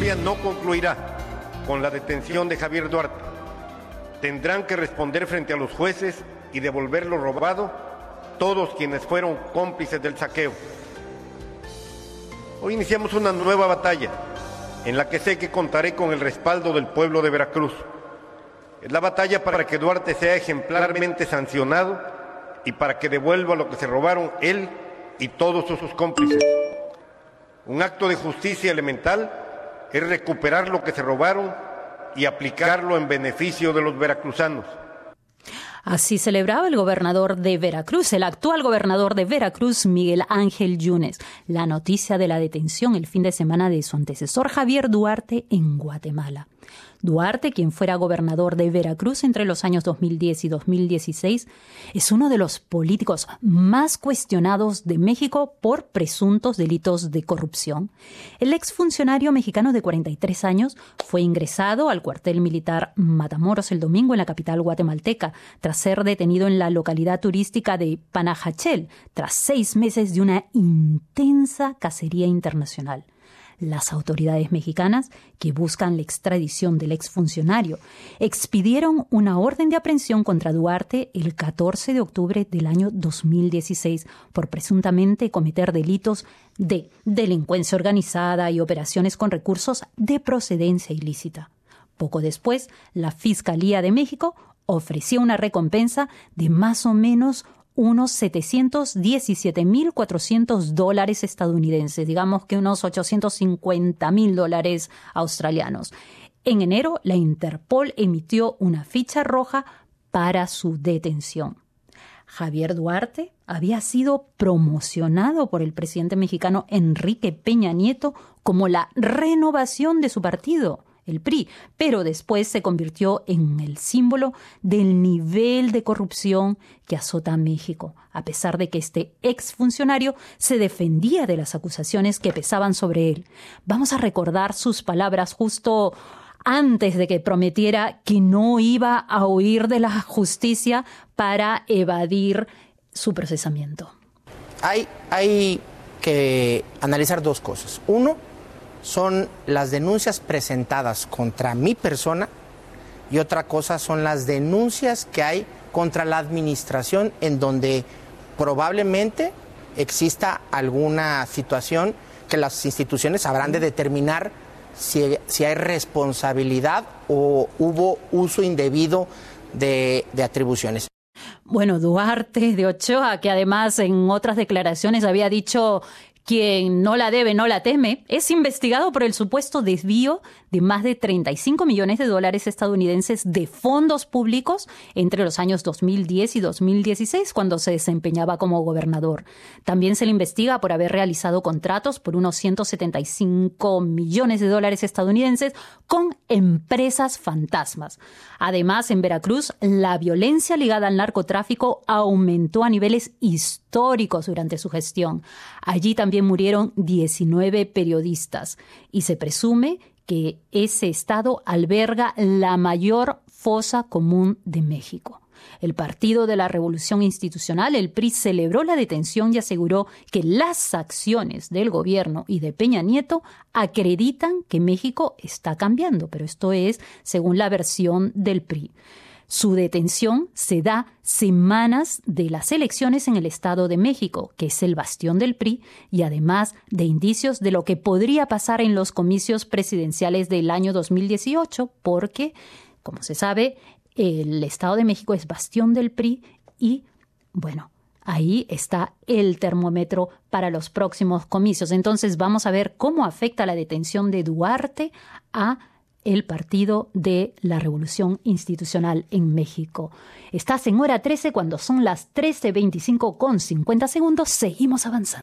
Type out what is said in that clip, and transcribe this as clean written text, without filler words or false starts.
historia no concluirá con la detención de Javier Duarte. Tendrán que responder frente a los jueces y devolver lo robado todos quienes fueron cómplices del saqueo. Hoy iniciamos una nueva batalla en la que sé que contaré con el respaldo del pueblo de Veracruz. Es la batalla para que Duarte sea ejemplarmente sancionado y para que devuelva lo que se robaron él y todos sus cómplices. Un acto de justicia elemental es recuperar lo que se robaron y aplicarlo en beneficio de los veracruzanos. Así celebraba el gobernador de Veracruz, el actual gobernador de Veracruz, Miguel Ángel Yunes, la noticia de la detención el fin de semana de su antecesor Javier Duarte en Guatemala. Duarte, quien fuera gobernador de Veracruz entre los años 2010 y 2016, es uno de los políticos más cuestionados de México por presuntos delitos de corrupción. El exfuncionario mexicano de 43 años fue ingresado al cuartel militar Matamoros el domingo en la capital guatemalteca, tras ser detenido en la localidad turística de Panajachel, tras 6 meses de una intensa cacería internacional. Las autoridades mexicanas, que buscan la extradición del exfuncionario, expidieron una orden de aprehensión contra Duarte el 14 de octubre del año 2016 por presuntamente cometer delitos de delincuencia organizada y operaciones con recursos de procedencia ilícita. Poco después, la Fiscalía de México ofreció una recompensa de más o menos unos $717,400 estadounidenses, digamos que unos $850,000 australianos. En enero, la Interpol emitió una ficha roja para su detención. Javier Duarte había sido promocionado por el presidente mexicano Enrique Peña Nieto como la renovación de su partido, el PRI, pero después se convirtió en el símbolo del nivel de corrupción que azota a México, a pesar de que este exfuncionario se defendía de las acusaciones que pesaban sobre él. Vamos a recordar sus palabras justo antes de que prometiera que no iba a huir de la justicia para evadir su procesamiento. Hay que analizar dos cosas. Uno, son las denuncias presentadas contra mi persona y otra cosa son las denuncias que hay contra la administración en donde probablemente exista alguna situación que las instituciones habrán de determinar si hay responsabilidad o hubo uso indebido de atribuciones. Bueno, Duarte de Ochoa, que además en otras declaraciones había dicho: quien no la debe, no la teme, es investigado por el supuesto desvío de más de $35 millones estadounidenses de fondos públicos entre los años 2010 y 2016, cuando se desempeñaba como gobernador. También se le investiga por haber realizado contratos por unos $175 millones estadounidenses con empresas fantasmas. Además, en Veracruz, la violencia ligada al narcotráfico aumentó a niveles históricos durante su gestión. Allí también murieron 19 periodistas y se presume que ese estado alberga la mayor fosa común de México. El Partido de la Revolución Institucional, el PRI, celebró la detención y aseguró que las acciones del gobierno y de Peña Nieto acreditan que México está cambiando, pero esto es según la versión del PRI. Su detención se da semanas de las elecciones en el Estado de México, que es el bastión del PRI, y además de indicios de lo que podría pasar en los comicios presidenciales del año 2018, porque, como se sabe, el Estado de México es bastión del PRI y, bueno, ahí está el termómetro para los próximos comicios. Entonces vamos a ver cómo afecta la detención de Duarte a el Partido de la Revolución Institucional en México. Estás en Hora 13 cuando son las 13:25 con 50 segundos. Seguimos avanzando.